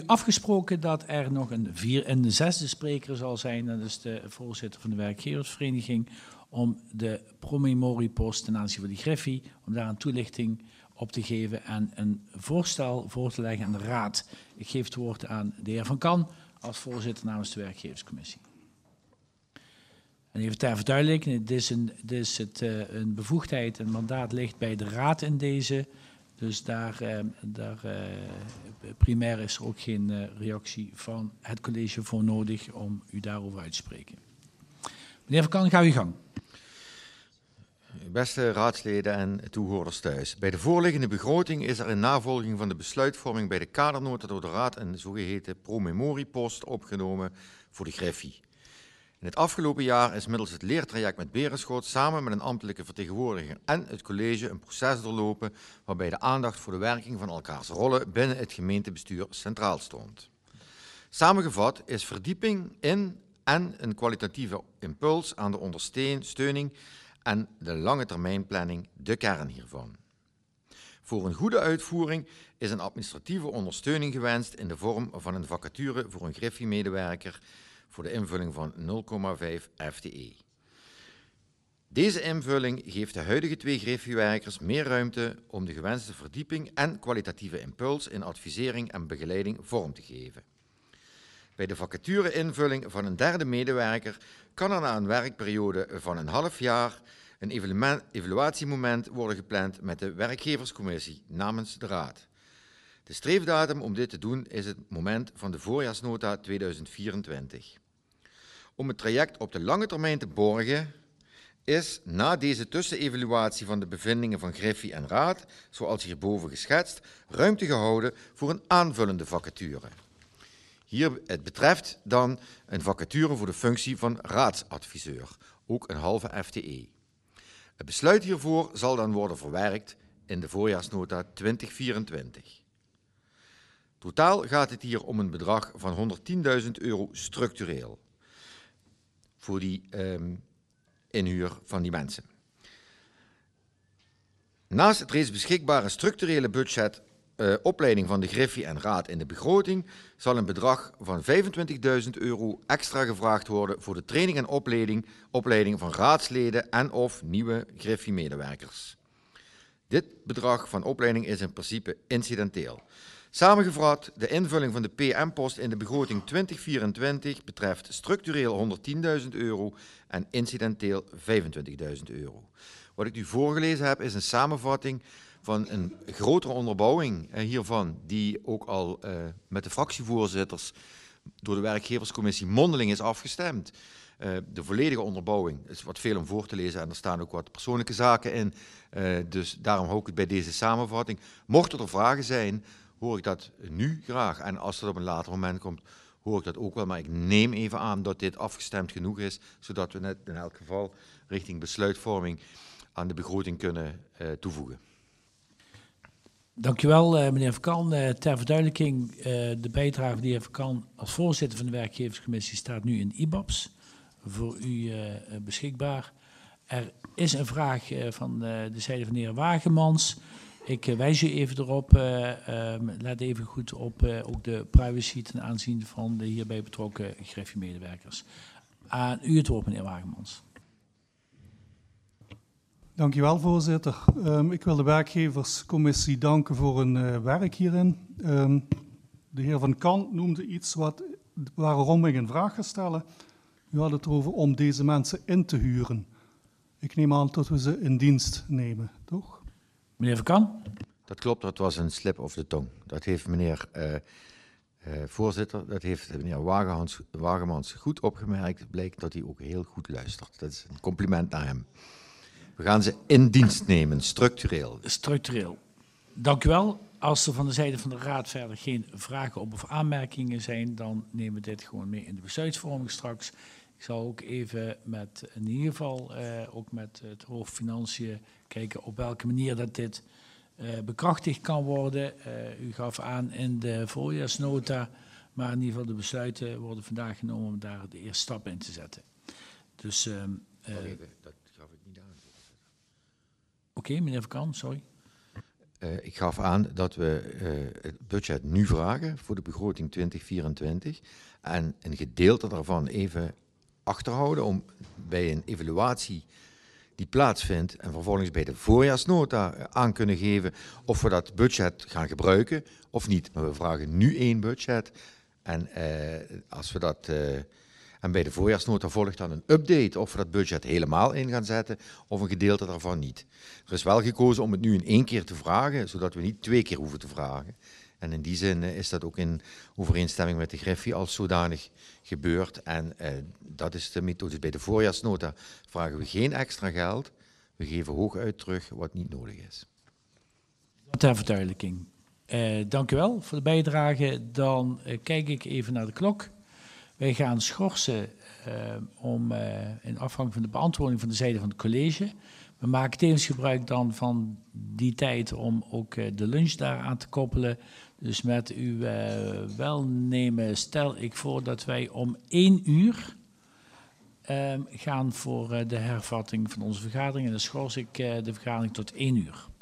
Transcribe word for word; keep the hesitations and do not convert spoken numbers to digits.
Afgesproken dat er nog een, vier, een zesde spreker zal zijn, dat is de voorzitter van de werkgeversvereniging, om de promemoriepost ten aanzien van de Griffie, om daar een toelichting op te geven en een voorstel voor te leggen aan de raad. Ik geef het woord aan de heer Van Kan als voorzitter namens de werkgeverscommissie. En even ter verduidelijking, dit is, een, dit is het, uh, een bevoegdheid, een mandaat ligt bij de raad in deze. Dus daar, uh, daar uh, primair is er ook geen uh, reactie van het college voor nodig om u daarover uit te spreken. Meneer Van Kan, ga uw gang. Beste raadsleden en toehoorders thuis. Bij de voorliggende begroting is er in navolging van de besluitvorming bij de kadernota door de raad een zogeheten promemoriepost opgenomen voor de Griffie. In het afgelopen jaar is middels het leertraject met Berenschot samen met een ambtelijke vertegenwoordiger en het college een proces doorlopen waarbij de aandacht voor de werking van elkaars rollen binnen het gemeentebestuur centraal stond. Samengevat is verdieping in en een kwalitatieve impuls aan de ondersteuning en de lange termijnplanning de kern hiervan. Voor een goede uitvoering is een administratieve ondersteuning gewenst in de vorm van een vacature voor een Griffie-medewerker voor de invulling van nul komma vijf F T E. Deze invulling geeft de huidige twee Griffie-werkers meer ruimte om de gewenste verdieping en kwalitatieve impuls in advisering en begeleiding vorm te geven. Bij de vacature-invulling van een derde medewerker kan er na een werkperiode van een half jaar een evaluatiemoment worden gepland met de werkgeverscommissie namens de raad. De streefdatum om dit te doen is het moment van de voorjaarsnota tweeduizend vierentwintig. Om het traject op de lange termijn te borgen, is na deze tussenevaluatie van de bevindingen van Griffie en raad, zoals hierboven geschetst, ruimte gehouden voor een aanvullende vacature. Hier het betreft dan een vacature voor de functie van raadsadviseur, ook een halve F T E. Het besluit hiervoor zal dan worden verwerkt in de voorjaarsnota tweeduizend vierentwintig. Totaal gaat het hier om een bedrag van honderdtienduizend euro structureel voor die um, inhuur van die mensen. Naast het reeds beschikbare structurele budget uh, opleiding van de Griffie en raad in de begroting zal een bedrag van vijfentwintigduizend euro extra gevraagd worden voor de training en opleiding, opleiding van raadsleden en of nieuwe Griffie-medewerkers. Dit bedrag van opleiding is in principe incidenteel. Samengevat, de invulling van de P M-post in de begroting tweeduizend vierentwintig betreft structureel honderdtienduizend euro en incidenteel vijfentwintigduizend euro. Wat ik u voorgelezen heb is een samenvatting van een grotere onderbouwing hiervan, die ook al uh, met de fractievoorzitters door de werkgeverscommissie mondeling is afgestemd. Uh, de volledige onderbouwing is wat veel om voor te lezen en er staan ook wat persoonlijke zaken in. Uh, dus daarom hou ik het bij deze samenvatting. Mochten er vragen zijn, hoor ik dat nu graag. En als het op een later moment komt, hoor ik dat ook wel. Maar ik neem even aan dat dit afgestemd genoeg is, zodat we net in elk geval richting besluitvorming aan de begroting kunnen uh, toevoegen. Dank u wel, uh, meneer Van Kan. Uh, ter verduidelijking, uh, de bijdrage van de heer Van Kan als voorzitter van de werkgeverscommissie staat nu in I B A B's voor u uh, beschikbaar. Er is een vraag uh, van uh, de zijde van de heer Wagemans. Ik uh, wijs u even erop, uh, um, let even goed op uh, ook de privacy ten aanzien van de hierbij betrokken Griffie-medewerkers. Aan u het woord, meneer Wagemans. Dank u wel, voorzitter. Um, ik wil de werkgeverscommissie danken voor hun uh, werk hierin. Um, de heer Van Kan noemde iets wat, waarom ik een vraag ga stellen. U had het erover om deze mensen in te huren. Ik neem aan dat we ze in dienst nemen, toch? Meneer Van Kan? Dat klopt, dat was een slip of de tong. Dat heeft meneer uh, uh, voorzitter, dat heeft meneer Wagemans, Wagemans goed opgemerkt. Het blijkt dat hij ook heel goed luistert. Dat is een compliment naar hem. We gaan ze in dienst nemen, structureel. Structureel. Dank u wel. Als er van de zijde van de raad verder geen vragen op of aanmerkingen zijn, dan nemen we dit gewoon mee in de besluitvorming straks. Ik zal ook even met, in ieder geval, uh, ook met het hoofd Financiën kijken op welke manier dat dit uh, bekrachtigd kan worden. Uh, u gaf aan in de voorjaarsnota, maar in ieder geval de besluiten worden vandaag genomen om daar de eerste stap in te zetten. Dus, uh, uh, Even, dat gaf ik niet aan. Oké, okay, meneer Van Kan, sorry. Uh, ik gaf aan dat we uh, het budget nu vragen voor de begroting twintig vierentwintig en een gedeelte daarvan even achterhouden om bij een evaluatie die plaatsvindt en vervolgens bij de voorjaarsnota aan kunnen geven of we dat budget gaan gebruiken of niet. Maar we vragen nu één budget en uh, als we dat... Uh, En bij de voorjaarsnota volgt dan een update of we dat budget helemaal in gaan zetten of een gedeelte daarvan niet. Er is wel gekozen om het nu in één keer te vragen, zodat we niet twee keer hoeven te vragen. En in die zin is dat ook in overeenstemming met de Griffie als zodanig gebeurd. En eh, dat is de methode. Bij de voorjaarsnota vragen we geen extra geld. We geven hooguit terug wat niet nodig is. Ter verduidelijking. Uh, dank u wel voor de bijdrage. Dan uh, kijk ik even naar de klok. Wij gaan schorsen uh, om, uh, in afhankelijk van de beantwoording van de zijde van het college. We maken tevens gebruik dan van die tijd om ook uh, de lunch daaraan te koppelen. Dus met uw uh, welnemen stel ik voor dat wij om één uur uh, gaan voor uh, de hervatting van onze vergadering. En dan schors ik uh, de vergadering tot één uur.